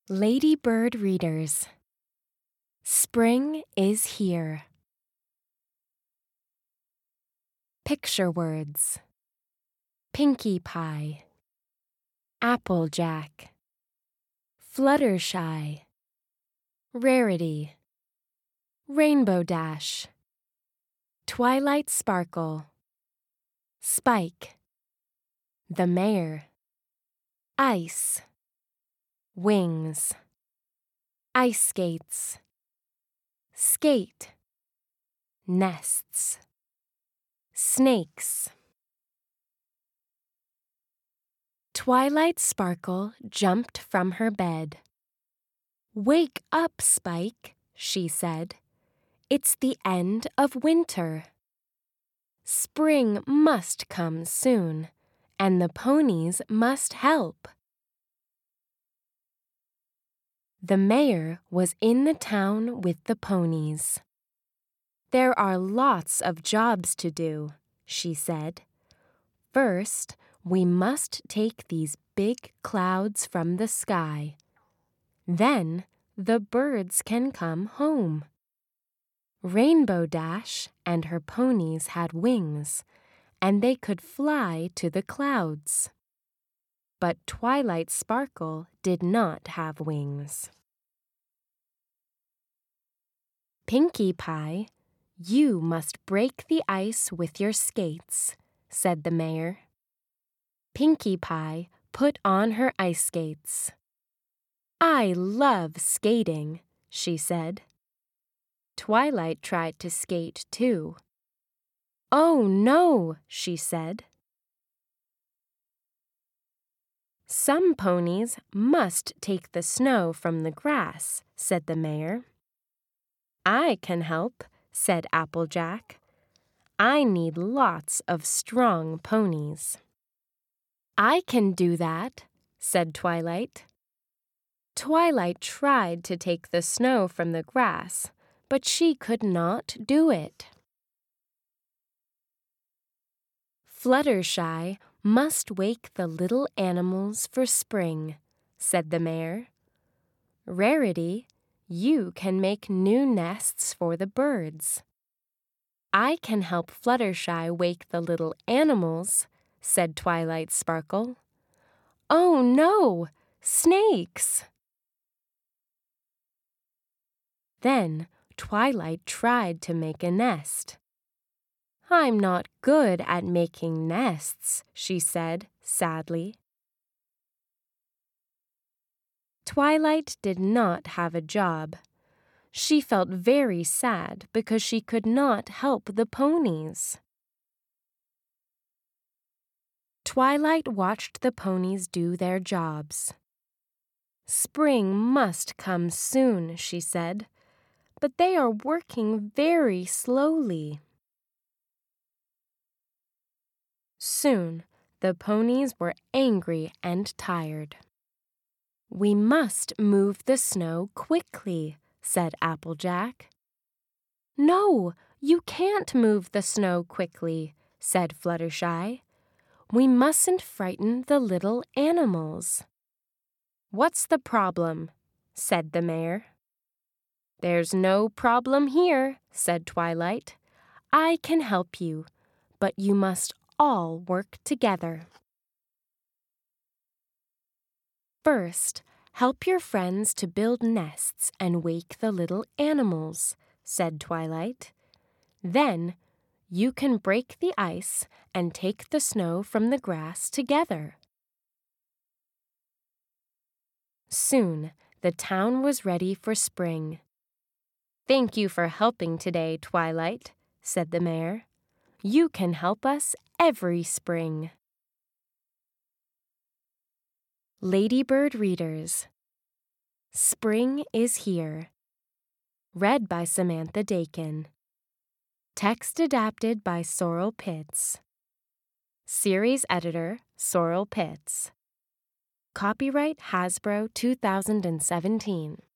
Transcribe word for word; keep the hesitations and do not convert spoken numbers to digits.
Ladybird readers, spring is here. Picture words: Pinkie Pie, Applejack, Fluttershy, Rarity, Rainbow Dash, Twilight Sparkle, Spike, the Mayor, Ice, Wings, Ice Skates, Skate, Nests, Snakes. Twilight Sparkle jumped from her bed. "Wake up, Spike," she said. "It's the end of winter. Spring must come soon, and the ponies must help." The mayor was in the town with the ponies. "There are lots of jobs to do," she said. "First, we must take these big clouds from the sky. Then the birds can come home." Rainbow Dash and her ponies had wings, and they could fly to the clouds. But Twilight Sparkle did not have wings. "Pinkie Pie, you must break the ice with your skates," said the mayor. Pinkie Pie put on her ice skates. "I love skating," she said. Twilight tried to skate too. "Oh no," she said. "Some ponies must take the snow from the grass," said the mayor. "I can help," said Applejack. "I need lots of strong ponies." "I can do that," said Twilight. Twilight tried to take the snow from the grass, but she could not do it. "Fluttershy must wake the little animals for spring," said the mayor. "Rarity, you can make new nests for the birds." "I can help Fluttershy wake the little animals," said Twilight Sparkle. "Oh no! Snakes!" Then Twilight tried to make a nest. "I'm not good at making nests," she said sadly. Twilight did not have a job. She felt very sad because she could not help the ponies. Twilight watched the ponies do their jobs. "Spring must come soon," she said, "but they are working very slowly." Soon, the ponies were angry and tired. "We must move the snow quickly," said Applejack. "No, you can't move the snow quickly," said Fluttershy. "We mustn't frighten the little animals." "What's the problem?" said the mayor. "There's no problem here," said Twilight. "I can help you, but you must all work together. First, help your friends to build nests and wake the little animals," said Twilight. "Then, you can break the ice and take the snow from the grass together." Soon, the town was ready for spring. "Thank you for helping today, Twilight," said the mayor. "You can help us every spring." Ladybird readers, spring is here. Read by Samantha Dakin. Text adapted by Sorrel Pitts. Series editor, Sorrel Pitts. Copyright Hasbro two thousand seventeen.